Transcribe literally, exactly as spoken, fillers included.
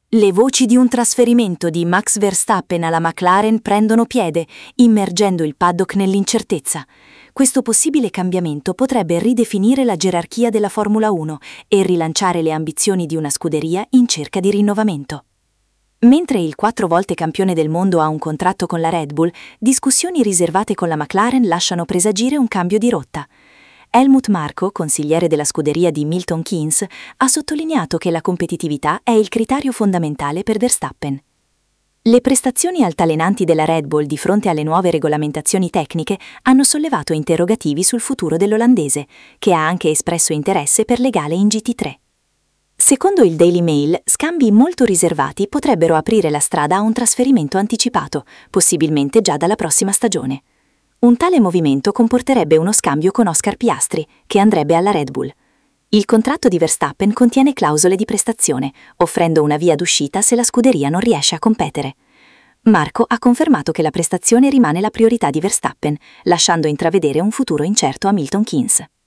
Le voci di un trasferimento di Max Verstappen alla McLaren prendono piede, immergendo il paddock nell'incertezza. Questo possibile cambiamento potrebbe ridefinire la gerarchia della Formula uno e rilanciare le ambizioni di una scuderia in cerca di rinnovamento. Mentre il quattro volte campione del mondo ha un contratto con la Red Bull, discussioni riservate con la McLaren lasciano presagire un cambio di rotta. Helmut Marko, consigliere della scuderia di Milton Keynes, ha sottolineato che la competitività è il criterio fondamentale per Verstappen. Le prestazioni altalenanti della Red Bull di fronte alle nuove regolamentazioni tecniche hanno sollevato interrogativi sul futuro dell'olandese, che ha anche espresso interesse per le gare in G T tre. Secondo il Daily Mail, scambi molto riservati potrebbero aprire la strada a un trasferimento anticipato, possibilmente già dalla prossima stagione. Un tale movimento comporterebbe uno scambio con Oscar Piastri, che andrebbe alla Red Bull. Il contratto di Verstappen contiene clausole di prestazione, offrendo una via d'uscita se la scuderia non riesce a competere. Marko ha confermato che la prestazione rimane la priorità di Verstappen, lasciando intravedere un futuro incerto a Milton Keynes.